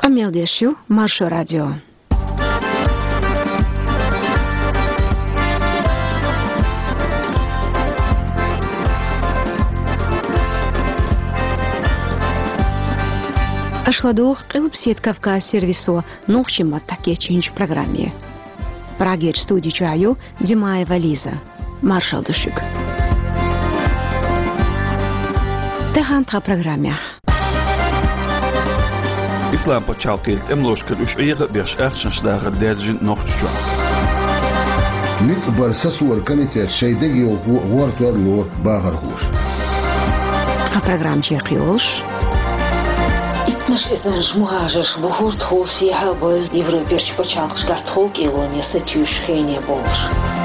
Камел Дешу, Маршо Радио. Ашладох Кылпсет Кавказ сервисо нухчима таке чинч программе. Прагер студии чаю Димаева Лиза. Маршал Душик. Техантха программе. Islam почалкelt эмлошкел уж эйга беш ахшншдагы дерджин нохчу. Нит барсасуар каните шейдеги уартуарлор багархуш. А программ чекиолш. Итнаш эзанж мухажаш бухурт хол сиябл Европеш почалкш гатхол килония сатюш хене болш.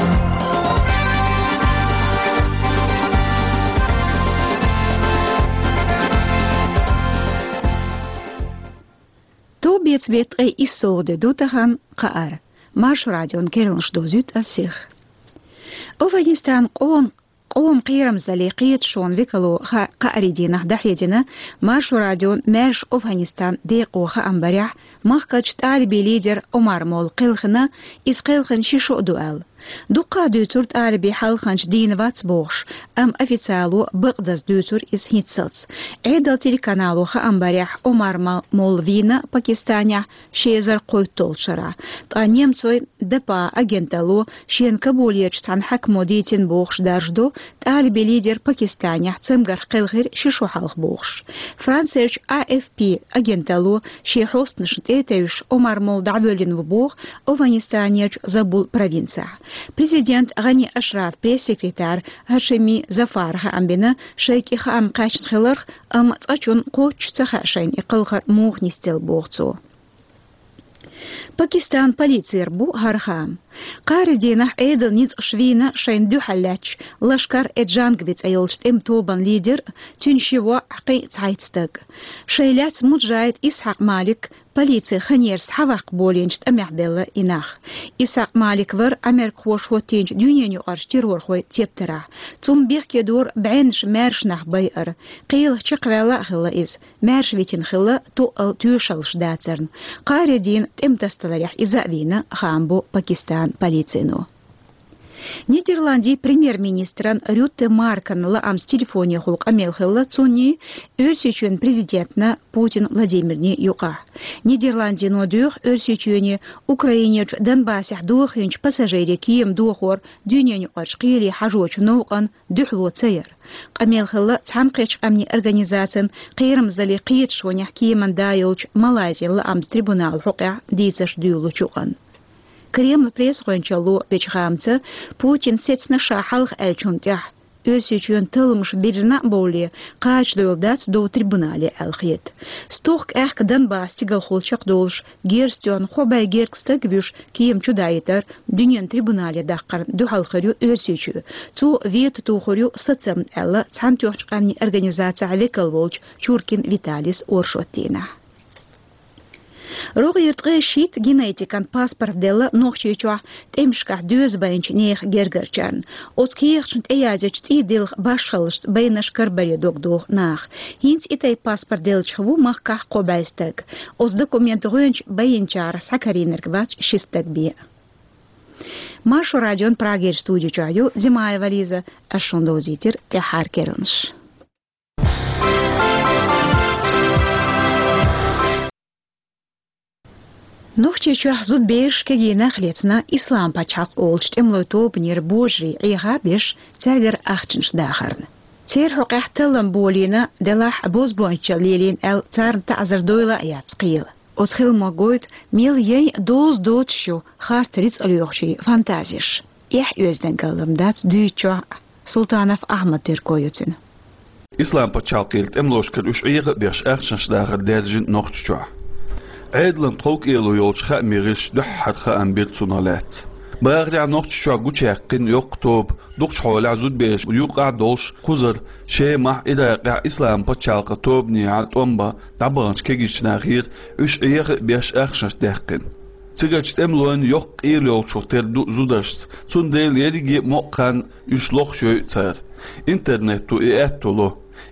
Бет исоде дутахан каар. Марш радион кернш дозют асих. Афганистан قوم قيرم زليقية شون ويكلو قاريدينا دحيدنا марш радион مرش أفغانستان ديقو خأمبريح مخكج تعالبي ليدر عمر مول قلخنا إس قلخن شيشو دوال دوقا دوتور تعالبي حلخنش دين واتسبوش أم أفيتسالو بقدس دوتور إس هيتسلس عيدل تيليكانالو خأمبريح عمر مول فينا باكستانيا شيزر قويتول شرع تا نيمتوي دبا أجنتلو شين كابوليج تان حكمو ديتين بوخش دارجدو تعالبي ليدر باكستانيا تمغر قلغير شيشو حلخ بوخش فرانسيرش AFP أجنتلو شي حوست نشتيتيوش عمر مول دعبولين وبوخ أفغانستانيج زبول провинция. Президент Гани Ашраф пресс-секретарь Хашими Зафарха амбина шейки хаам качт хиларх ам цачун коч цахашайн иқылхар мух нистел бохцу. Пакистан полиция бу хархам. Qaridina Eidel niet Schwina schein duhalach, Lashkar Ejangwitz ayolst im Toban Lieder, Tünshiwa Aqi Zeitstag. Scheilats Mujahid Ishaq Malik, Politie Khaniers Havaq Bolinst Amabella Inach. Ishaq Malik war Amerkwosh Hotinch Dunyanyu Arshtiror Hoi Teptera. Zum Birkedur Bainsh Mersh nach Bayer. Qil Chiqwala Hilla is, Mershwitin Hilla to al Tushal Shdatzern. Qaridin Timtastalariach Izavina, Hambo, Pakistan. Полицину. Нидерланди премьер-министран Рютте Маркан ла ам с телефоне хулк амелхелла цуни өрсечен президентна Путин Владимирни юqa. Нидерланди нодух өрсечене Украинеч Донбассах духинч пассажири кием духор дюняню ашқили хажоч нуqan духло цейр. Амелхелла цамқеч амни организациян қирм зали қиет шонях киеман дайолч Малайзия ла ам с трибунал хуqa дицаш дюлу чуqan. Кремль пресс-кончалу бечхамца Путин сетсна шахалх элчунтях. Өсечен тылмыш бирна боли кач дойлдац до трибунале элхет. Стох эхк Донбасс тигал холчак долш герстен хобай геркстаг виш кием чудайтар дюнен трибунале дахкар духалхарю өсечу. Цу вет тухорю сацам элла цантёхчкамни организация векал волч Чуркин Виталис Оршотина. Рогиртгы шит генетикан паспорт дела нохчичуа темшках дөз байнч нех гергерчан. Оскиехчнт эязеч тидилх башхалшт байнаш карбаре догдох нах. Хинц итай паспорт делчхву махках кобайстак. Оз документ гönч байнчар сакаринергвач шистак би. Маршо радион Прагер студию чаю Димаева Лиза, ашондозитер Техар Кернш. Нухчичуах зуд бейшке генах лецна ислам пачак олчт эмлото бнир божри ига беш цагер ахчинш дахарн. Цер хоқахталам болина делах бозбонча лилин эл царн ta'zar дойла яцқил. Осхил могойт мил ей доз дотшу хартриц алюхши фантазиш. Ях өзден калымдац дүйчо Султанов Ахмад теркоютин. Ислам почалкelt эмлошкер уж ига беш ахчиншдагы дерджин нохчу. عيدلن طوق إلو يولش خا ميغش دحت خا أمبيل صنالات باغري عن نقش شو عقوش يقين يقطب دقش حول عزود بيش ويوقع دولش خزر شي مح إذا يقع إسلام بطشالق توبني على طنبا دابانش كيجيش ناغير وش إيغ بيش أخشش داقين تيجاش تملون يوق إلو يولش وقتر زودشت تون ديل يديجي موقعن يشلوخ شو يتار إنترنت تو إياتولو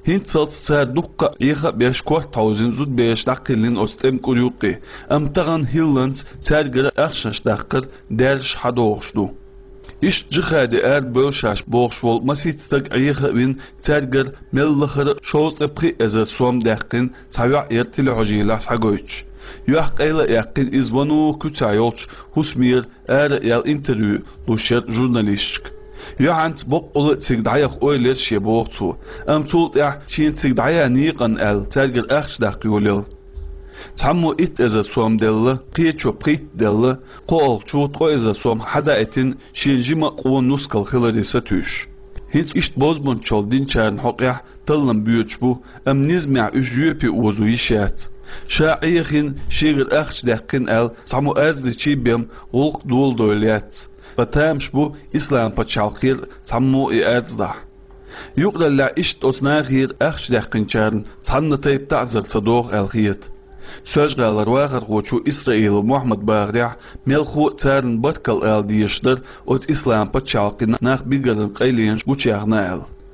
هنت صوت سار دقة إيخا بيش كوات توزن زود بيش داقلين أستم كوريوقي أم تغن هيلانت تادقر أخشنش داقر دارش حدوغشدو إيش جخادي بوشاش بوغشول مسيت ستاق إيخا وين تادقر ملخر شوز أبقي أزر سوام داقين تاوع إرتل عجيلاس حقويتش يحق إلا يقين إزوانو كتايوش هسمير يال انتريو لوشير جورناليستك يعنت بوب أول تقدعيق أولير شيبوغتو أم تولت شين تقدعيا نيقن تادقر أخش داقيوليل تعمو إزا سوام دل قيتشو بريت دل قول شوط إزا سوام حدا إتن شين جيما قوان نسكال خلالي ستوش هيت إشت بوزبون شول دين شارن حقيح تلن بيوتشبو أم نزمع إجيوبي وزويشات شاعيخين شيغر أخش داقين تعمو أزلي تشيبيم غلق دول دوليات فتامش بو إسلام بتشالخير تعمو إعادة يقدر لا إشت أصناغير أخش داقين شارن تعن تيب تعزر صدوغ الخيط سوجغال رواغر غوشو إسرائيل ومحمد باغريع ملخو تارن بركال ديشدر أوت إسلام بتشالخين ناخ بيقرن قيلينش بوشيغنا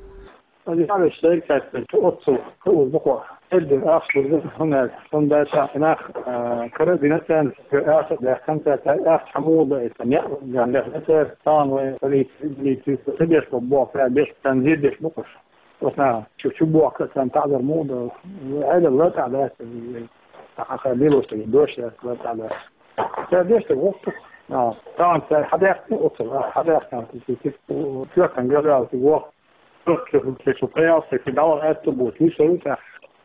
هذه على الشركة تأصل كل بقوة الدر أصل هناك هندا شاهناخ كردينتان في أصل لخمسة أصل حمود سميع يعني لخمسة طان ولي تبيش بقوة في بيش تنزيل بيش بقش وثنا شو بقوة كان تعذر مود هذا لا تعذر خليله تجدوش لا تعذر تجدوش تقص طبعا حدا يحكي أصل حدا يحكي في كان جرى في وقت que su prea se quedaba esto بوتوش ولا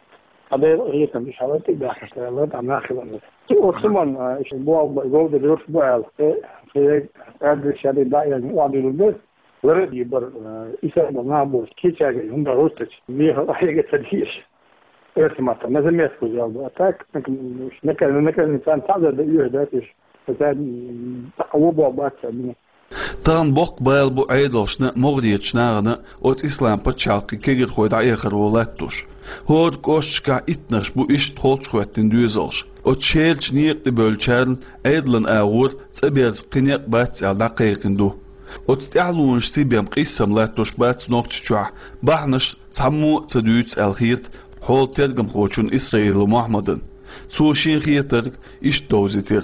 هذا هي كان مش حوالي ده حسابات عم ناخذ وثمان اسبوع جود الاسبوع في هذا الشيء ده يعني وعلى البيت ورد يبر إذا ما بقول كيف يعني هم بروستش ليه حاجة تدهيش اسمع لازم يسكت جواب أتاك مش نكال الإنسان تعذر ده يهداتش فزاد تقوبه وبعد تان بوق بايل بو عيدلشنا مغريتشناغنا اوت إسلام بتشالقي كيغر خويد عيخر ولاتوش هود كوشكا إتنش بو إشت تخولش خواتين دوزلش اوت شيلش نيق دبولشارن عيدلن آغور تبيرز قنيق بات دقيقين دو اوت تعلونش تبيم قيسم لاتوش بات نوكتشوع بحنش تحمو تدويت الخيط حول ترقم خوشون إسرائيل ومحمدن سوشين خيطرق إشت دوزيتر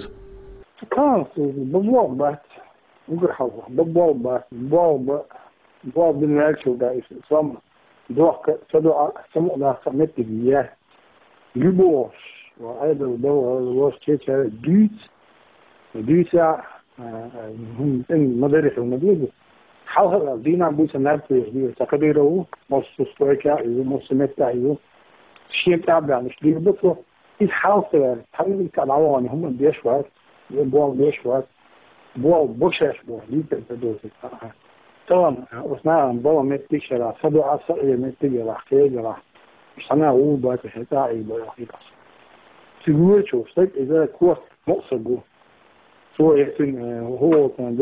كان بوق بات نقول حظه بواب بالنهاية شو ده إسلام دوق صدق سمع ده سمعت بياه يبوش وأيضا ده شيء ديت هم إن مدرسة ومدرسة حاول دينا بوس الناس في تقديره مصطفى مصمتة شيء تابع مش دي بس يحاول كالعوان هم بيشوا بيشوا بوشاش ليك الدوز طبعا وصنع بابا متي شرا صدوا عصا متي راح كي راح مش انا هو بقى تاعي بقى سيقول شو صدق اذا كوس مقصد سو يكون هو كان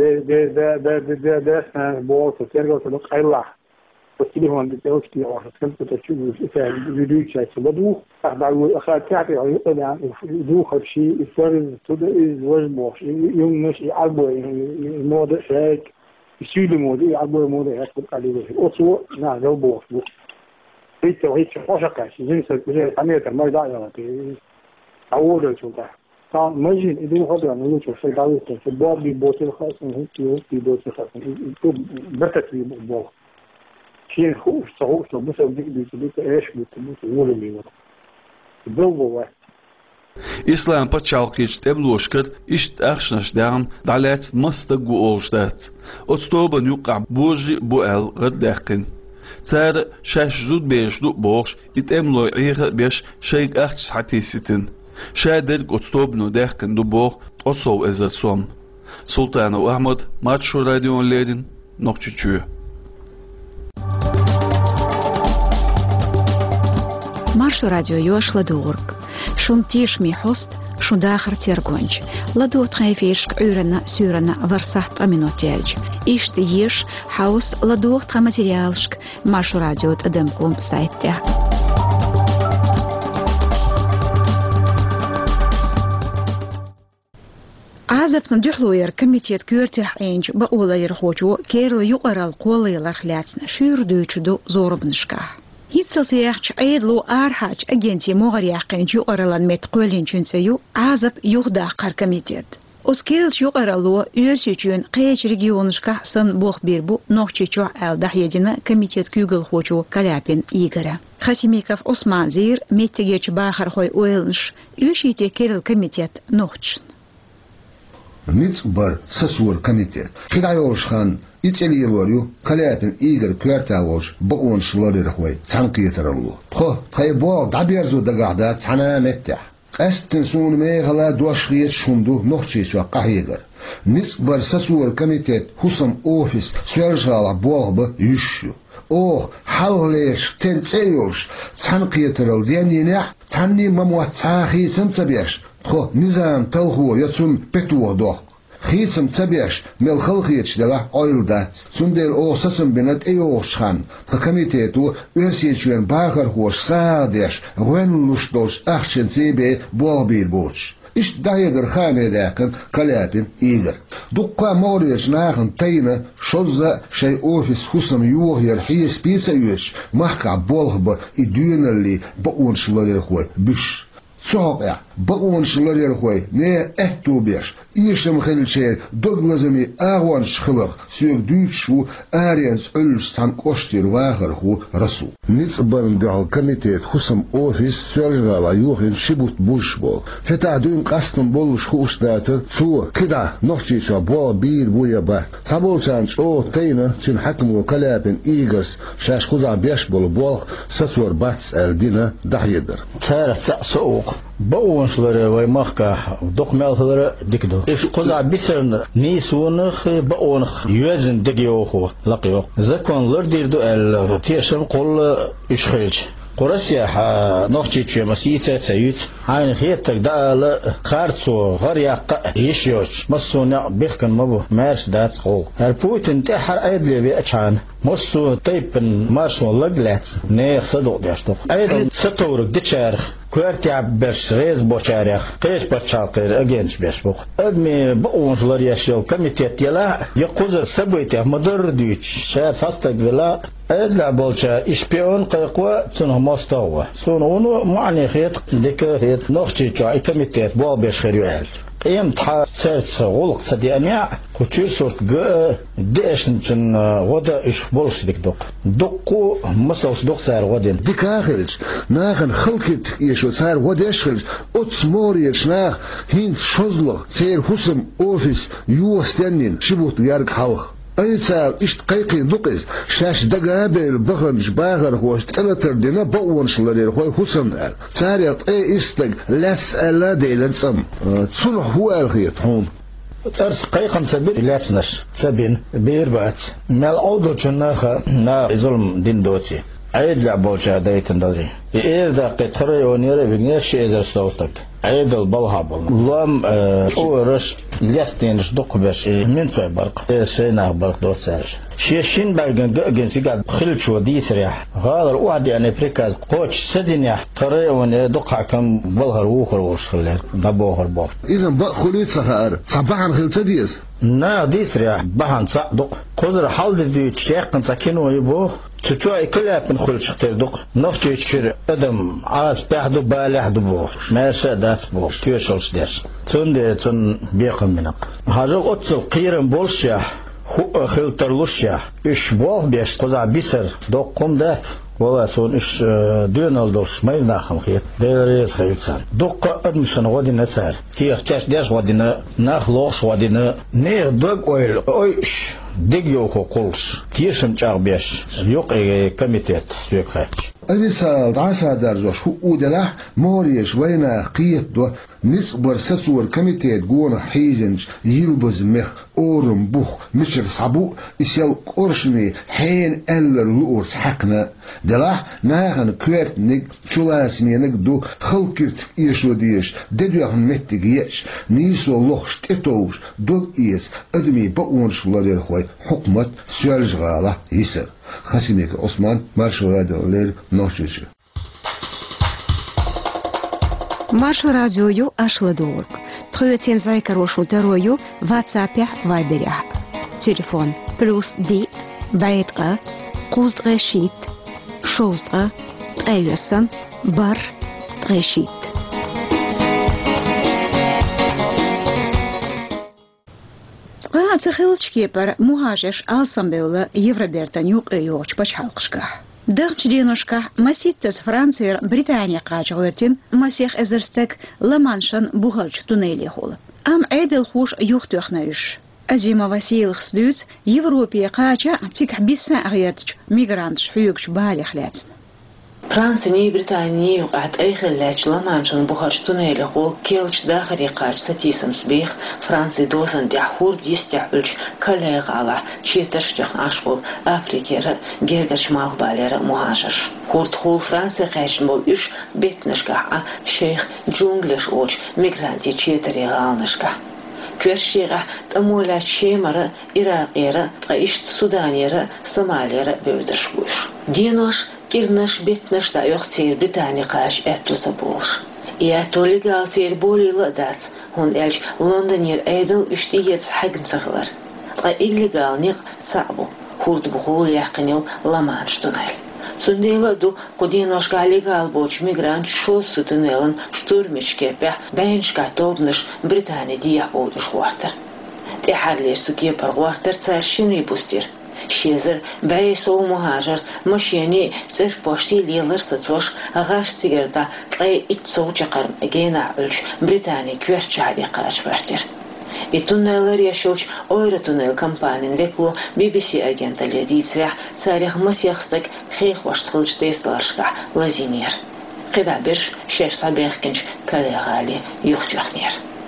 ده بوت ترجع تلقى خير وكيله هو اللي توكي واحد كنت تشوف في الفيديو شايف بدو بعد اخر تعطي يعني دو خشي الفرد تبدا وجبه يوم مش يعبوا الموضوع هيك يشيل الموضوع يعبوا الموضوع هيك عليه اوصو لا لو بوش هيك وهيك حوشك زي عمليه ما يضيع اول شو ده طبعا ماجي يدو هذا يعني شو في داوي في باب بوتل خاص هيك في بوتل خاص بتت في باب شيء خوش صعوبة مثلا بيك إيش بتقول اللي ورا الضوء إسلام بتشالقيش تبلوشكر إشت أخشنش دام دعلات مستقو أوشدات أتطوبا يقع بوجي بوال غد داقين تار شاش زود بيش دو بوش يتأملو عيغ بيش شيك أخش حتيستين شادرق أتطوبنو داقين دو بوغ أصو إزر سوم سلطان وأحمد ماتشو راديو ليدين نقشتشو Маршу радио ёш ладуург. Шун тиш ми хост, шун дахар тергонч. Ладу тхайфиш к'урана сюрана варсахт аминотельч. Ишт еш хаус ладух тха материалшк. Маршу радио тадемкум сайтте. عازف ندحلوير كميتيت كورتح إنج بقولا يرخوجو كيرل يقرا القولي لرخلاتنا شير دوچدو زور بنشكاه هيتسلسياخش عيدلو آرحاج أجنتي مغرياقين جو أرلان متقولين شنسيو عازب يغدا قركميتيت. Oskels yuqaralua üyesiçün qeyç regionuşka san boq birbu noqçiçu aldahiyedina komitet kügül hoçu Kalyapin Igora. Xasimikov Osman Zir mettegeç baxar xoy oyılmış üyesite keril komitet noqçın. Bar sasur komitet. Qidayoşxan İçeliyeloryu Kalyapin Igor kvartavoş boğun şıları xoy çanqiyetaralu. Taybo daberzu dagada çanamette. Astin sun meğala doşgiyet şundu nohçiçu qahigar. Bar sasur komitet husam ofis sverjala bolğbu yüşü. Halleş tençeyoş çanqiyetaral denine tanni mamuat sahi samsabeş. Nizam talhu yatsum petuo doq. Хисам цабеш мел халхиеч дела ойлда сундел осасым бенат эйошхан комитету версиечен багар хош садеш гwenluşdos ахчен цебе болбир боч иш дайдер хамедакын Kalyapin Igor дукка мореш нахын тайна шоза шей офис хусам юохер хис писаюш махка болбы и дюнерли боуншлер хой биш Soğuk bakımın şıları koy ne ehtubiş işim xelçe doglazami ağwan şıxılıq suyuk düç şu ariyans ölstan koştir vahır hu rasu Nitsbarın dağıl komitet husam ofis sörgala yuhin şibut buş bol heta dün qastın boluş hu ustatır su kida nohçiça bol bir buya bat tabolçan o teyna çün hakmu Kalyapin Igor şaş xuza beş bol sasur bats eldina dahyedir Çarsa soğuk Baunsları ve mahka dokmelları dikdo. İş kuza bisern nisunuh baunuh yüzün digiyohu laqiyo. Zakonlar dirdu el tiyşin kol işxilç. Qorasya noqçiçi masiyete tayut aynı hiyettek dağlı qartsu gharyaqa yişyoç masuna bixkan mabu mers dat qol her putin te har aydli bi açan masu taypin marşo laglat ne xsado dashtoq aydl saqawruk dichar Kuertia beş rez boçarık, qeş başçalqır agenç beş bu. Admi bu oyuncular yaşıyor komitet yala, yakuza sabıyti madır düç, şayet hasta vela, adla bolça işpiyon qayqwa tunu mostawa. Sonu onu muanihiyet dikahiyet noqçiçu komitet bu beş xeriyel. Eym ta sert g'olq sadiyanya kuchur sort g deşnin wada ish bolshdik doq. Doqqu masos doqsar wadin. Dikahilch nagen xilkit yesho sar wadeshil ots moriech nach hin shozlo ser husum ofis yuostenin shibut yarg halq. Aytsal ist qayqi duqis shash dagabel baghanj bagar host anatar dina bawonshlar hoy husumlar sariyat istag las ala delansam tsun huwa khiyat hum Ters qayqan sabir ilatsnash sabin birbat mal audo chunnaha na zulm dindoti aydla bolcha daytandali erda qitri onira vignesh ezer sawtak Aydal balhabal. Lam uğraş lesteniş dokbeş min barq. Şeyna barq dotsar. Şeşin belgen gensiga xilço disrih. Galar wadi an Afrika qoç sedinah qaraywan doqakan balhar ukhur washkhlar dabohar bof. İzin ba xulit sahar. Sabahan xiltadiyas. Na disrih bahan saqduq. Qodr haldi çeqan sakino yibo. Tçoy Kalyapin xulçtırdık. Noqçiçir adam az bahdu balahdu bu. Mersa das bu. Tüyşolş der. Tünde tün beqim minaq. Hajı otsıl qiyrin bolşa. Hu xiltarluşa. İş bol beş qoza biser doqqum dat. Valla son iş dönaldos maynaxım xiyet. Deres xiyetsan. Doqqa admışan wadin atsar. Hiyaqtaş des wadina naxlox wadina ne dog oy iş Digyo qo'ls tiyishim chaqbesh yo'q komitet suyqach Alisa dasa darzosh hu udalah moriyesh wayna qiyat do nisbar sasur komitet gona hijinj yilbuz mekh orum buh mishr sabu isyal qorshni hayn eller luurs haqna dalah nahan kwertnik chulasmenik do xilkirt yeshodish dedyohn mettigiyesh niso loxt etosh dog is admi baonshlar khoy hukmat suyalgala yisir Xasimik Osman Marşo radyolar noşçu. Marşo radyoyu aşıladık. Tüyeten zaykaroşu teroyu WhatsApp'ya Viber'ya. Telefon +D bayetqa quzd gashit شوزدغا تأيوسن بار تغيشيت تخيلش كيبر مهاجش ألسنبيولا يفربيرتانيوق يوش باش حلقشكح دغش دينوشكح مسيتس فرانسير بريطانيا قاج غورتين مسيخ ازرستك لمانشن بوغلش تونيلي خول ام عيدل خوش يوختوخنايش أزيما وسيل خسدوت يوروبيا قاجة تيك بيسا أغيرتش ميغرانتش حيوكش بالي خلاتن فرانسي بريطانيا وقعت أي خلاج لمانشن بوغلش تونيلي خول كيلش داخري قاج ستيسم سبيخ فرانسي دوزن ديحور ديستعبلش كاليغ على تشيترشتخ عشبول أفريكيرا جيرغش مالغ باليرا مهاجر هورت خول فرانسي قاجن بول إش بيتنشكح شيخ جونغلش أوش ميغرانتي تشيتري غالنشكح كورشيغا تأمولات شيمرا إراقيرا تغيشت سودانيرا سوماليرا بيودرشبوش دينوش كيرنش بيتنش تايوخ تير بريطاني قاش اتو سبوش إياتو ليغال تير بولي لأدات هون إلج لندنير أيدل اشتييت حقن تغلر تغا إليغال نيغ صعبو هورد بخول يحقنيل لامانش تونيل سنديلا دو قدينوش ليغال بوش ميغرانت شوس تونيلن штурмич كيبه بينش كاتوبنش بريطاني ديا أودش خوارتر تحر ليش تكيه برغوارتر تسارشيني بوستير شيزر بايسو مهاجر مشيني تر بوشتي ليلر ستوش غاش سيجرتا تلاي اتسو جقرم اجينا علش بريطاني كويرش عادي قاش بارتر التونيلر يشوش اوير تونيل كامبانين ويكلو بي بي سي اجنتا ليديتسريح تاريخ مسيخستك خيخ واش سخلش تيستلارشكا لازينير قدا برش شيش صبيخ كنش كاليغالي يوختيخنير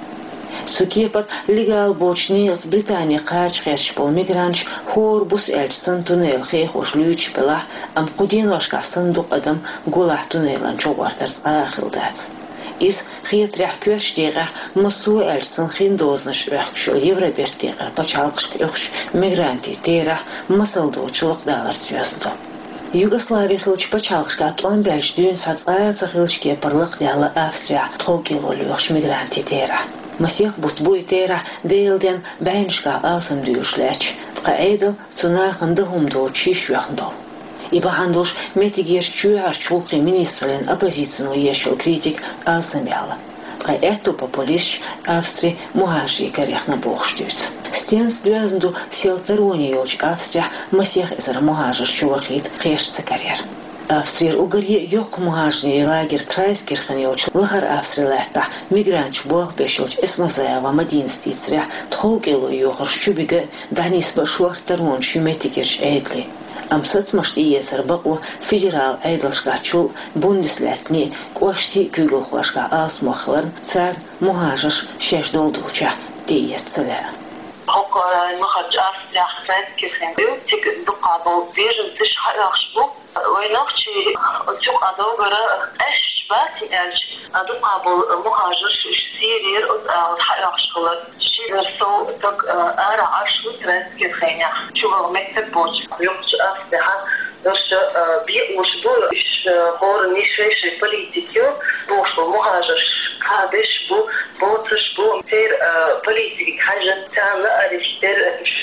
سوكيبت ليغال بوچنيلز بريطانيا قاج خيرش بول ميغرانش هور بوس إلج سن تونيل خيخ وش لوچ بلاح ام قدين وشكا صندوق ادم قولاح تونيلان شوارترز آخل دات إس خيط ريح كوش ديغة مسو إلج سن خين دوزنش ريحكشو يوربير ديغة بچالقش كيوخش ميغرانتي تيرح مسل دوچلق دالر سيوزندو يوغوسلافيا خلش بچالقشكا طلان بلج دون ساتقايا خلشكي برلق ديالا أفستريا تخوكيلو ليوخش ميغرانتي تيرح مسيح بوتبوي تيرح ديلدين بينشكا آسم ديوشلاش تقا ايدل تناخن دهم دو تشيش ويخندو إبا هندوش ميتيجير تشوهر شولقي منيسترين أبوزيتسنو يشو كريتيك آسم يالا تقا ايتو بابوليش أفستري مهاجري كاريخنا بوخشتوت ستينس دوزندو سيلتروني يوش أفستريح مسيح إزر مهاجر شوخيت خيش سكارير أفسترير أوغري يوق مهاجري لاجر ترايسكيرخن يوش لغر أفستري لحتح ميغرانش بوغ بيشوش اسمه زيوا مدينة ستيتسريح تخوق إلو يوغر شوبيغا دانيس بشوار ترون شوميتيكيرش عيدلي أمسات مشت إيسر بقو فيدرال عيدلشكا تشول بوندسلاتني كواشتي كوغل خواشكا آس مخلرن تار مهاجر شاش دولدولشا ديت سلاح ook nog het afspraakje zijn ik doe weer dus hartstikke wij nog zoek adogara echt wat is doe مهاجر سيرير hartstikke شيء zo dat hartstikke كيفنا شو هو مكتب بوش يوم أفضل dus بيقوش is horen niet veel politieke boos مهاجر هذاش بوتش تير بوليتيك حاجة تاعنا أريشتر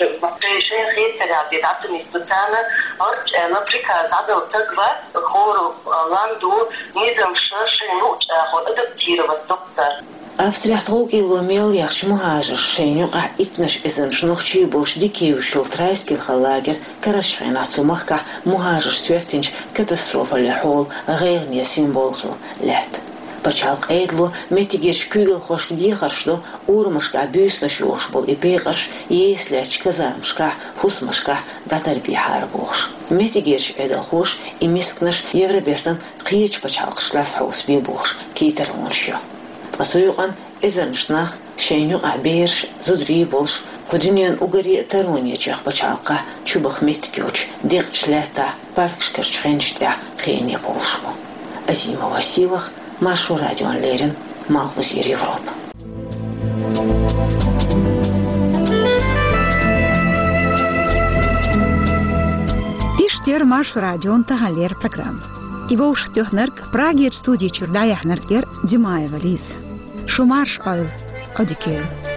شيء غير ترابي تعطني تاعنا أرج أمريكا عدو تقبل خورو لاندو نظام شرش نوت أخذ أدب كتير بالدكتور أفستريح تروقي لوميل يخش مهاجر شين يقع إتنش إذن شنوخشي بوش ديكي وشول ترايسكي الخلاجر كرش فيناتو مخكع مهاجر سويرتنش كاتاستروفا لحول غير نيا سيمبولخل لات بچالق ايدلو متيجيش كوغل خوش ديخرشلو اورمشكع بيسلش يوشبول إبيغش يسلش كزارمشكع حسمشكع داتر بيحار بوش متيجيش ايدل خوش إمسكنش يغربيرتن قيج بچالقش لاس حوس بيبوش كيتر ونشيو تغسويقان إذنشناخ شين يقع بيرش زدري بولش قدنيان أغري تروني جيخ بچالقع چوبخ متيجوش ديق شلاتا باركش كرش خينشتع خيني بولشو أزيما وسيلخ Маршу радион Лерин, Малхузир Европа. Иштер Маршу радион Тагалер программ. Его уж тёхнерк Праге студии Чурдая Хнеркер Димаева Лиз. Шумарш Ойл Одикею.